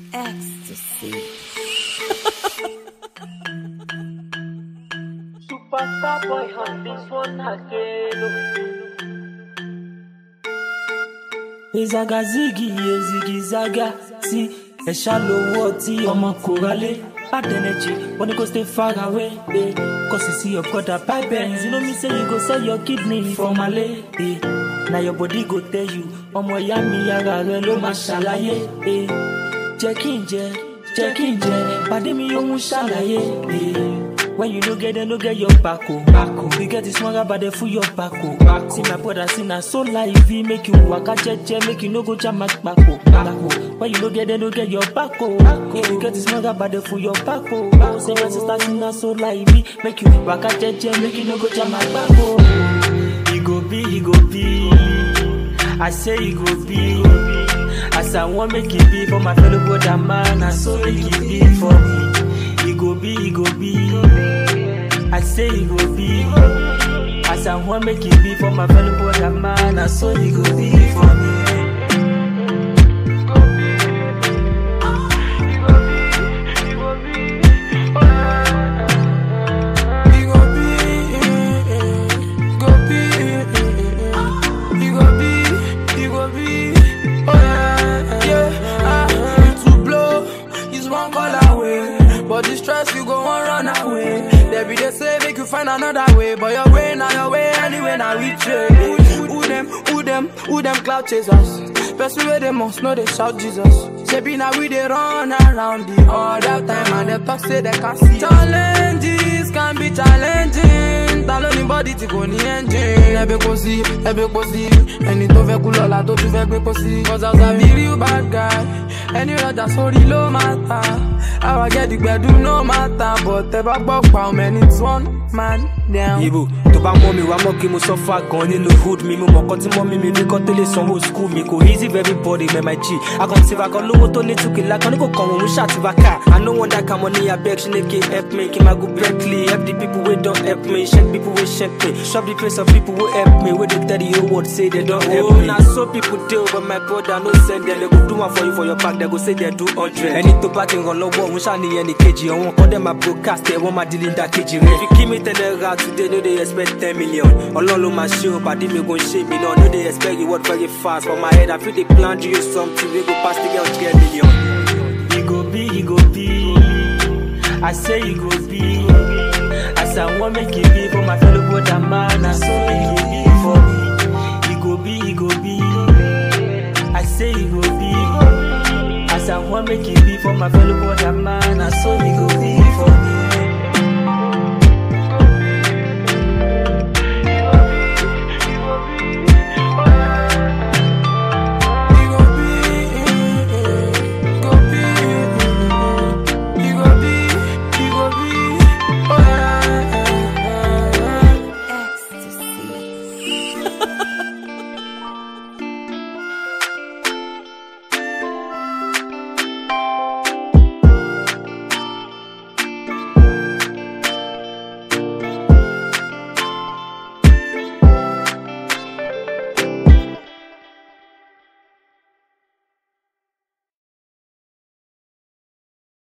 Ecstasy. Superstar boy on this one again. Ezaga ziggy, ziggy zaga. See, a shallow water, ọmọ korale. Bad energy, wanna go stay far away, eh. Cause you see your brother pipe ends. You know me say you go sell your kidney for Malay, eh. Now your body go tell you, ọmọ ya mi yara rẹ ló máa ṣàlàyé, eh. Jẹ́ kí n jẹ, pàdé mi yóò mú ṣàlàyé, eh. When you no get them, no get your back, oh. You get this smaller, but they full your back, oh. See my brother, see na so live, make you waka jeje, make you no go jam my back, oh. When you no get them, no get your back, oh. You get this smaller, but they full your back, oh. See my sister, see na so live, make you waka jeje, make you no go jam my back, oh. He go be. I say he go be. As I want make it be for my fellow brother man, I so make it be for me. He go be. I say he go be. As I want make it be for my fellow brother man, I so he go be for me. But the stress you go and run away. They be they say make you find another way, but your way now your way anyway now we trade. Who them cloud chasers? Best way they must know they shout Jesus. Say be now we they run around the all that time and they talk say they can't see. Challenges can be challenging. Tell anybody to go ni engine. Ebe kosi. Any to ve kulola to tu ve gbe kosi. Cause I was a real bad guy. Any other sorry low matter. How I get the bed do no matter, but the back how many it's one man down. Ibu, to bá mọ́ mi wá mọ́ kí mo suffer gan nínú hood mi. Mo mọ̀ kọ́ tí mọ́ mi fi kọ́ tẹ́lẹ̀ sanwó school mi. Kò easy for everybody, man, my G. I can't see if I can lówó tó ní tukìlá kan ní kò kàn wọ́n mú ṣàtìvá ká. I no want that kind of money, I beg, she make help me. Kí ma go Berkeley, help the people who don't help me. Check people who check me. Shop the place of people who help me. Where they tell the whole world say they don't help me. Now so people do, but my brother no send them. They go do one for you for your back, they go say they do 100. Any to party on low wall, we shall need any KG. I won't call them my broadcast, they want my deal in that KG. If you give me 10 naira today, no they expect 10 million. All my show, but they me gon' shame me. No they expect you work very fast. For my head, I feel they plan to use something. We go past the girl 10 million. He go be. I say he go be. As I want make it be for my fellow brother man, I so make it be for me. He go be. I say he go be. As I want make it be for my fellow brother man, I so he go be for me.